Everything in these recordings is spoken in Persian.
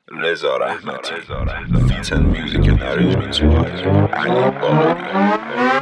رضا رحمتی فیت اند میوزیک اند ارنجمنت بای علی بابی.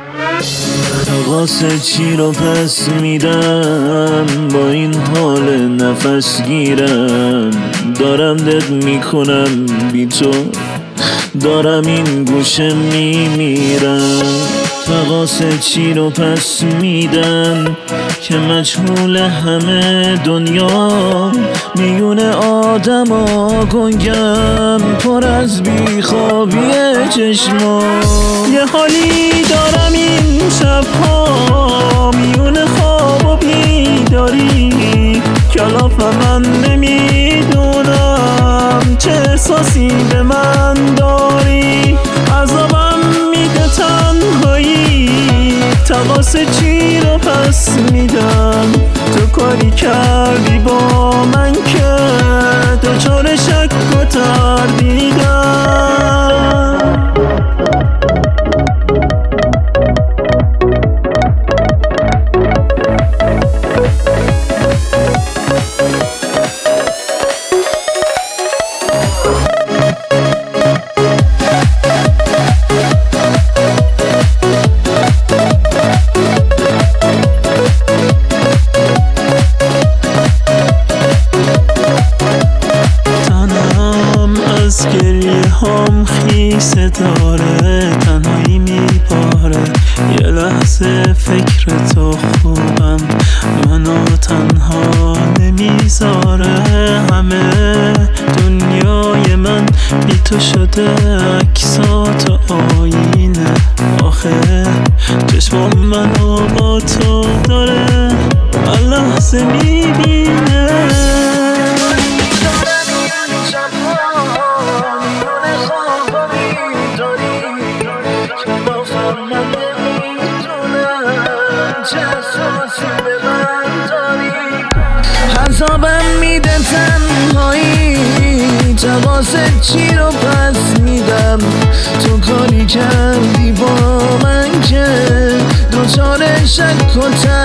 واسه چی رو پس میدم با این حال نفس گیرم، دارم دد میکنم بی تو، دارم این گوشه میمیرم. واسه چی رو پس میدم که مجهول همه دنیا، میون آدم ها گنگم پر از بیخوابی چشما. یه حالی دارم این شبها میون خواب و بیداری، کلاف من نمیدونم چه احساسی به من داری. عذابم میده تنهایی، تقاس چی رو پس میدم. تو کاری کردی با من که دچار شک و تردیدم. گریه هم خیسه داره، تنهایی میپاره. یه لحظه فکر تو خوبم، منو تنها نمیذاره. همه دنیای من بی تو شده، عکسات و آینه. آخه چشمام منو با تو داره، هر لحظه میبینه. عذابم میده تنهایی، جوازت چی رو پس میدم. تو کاری کردی با من که دچار شک و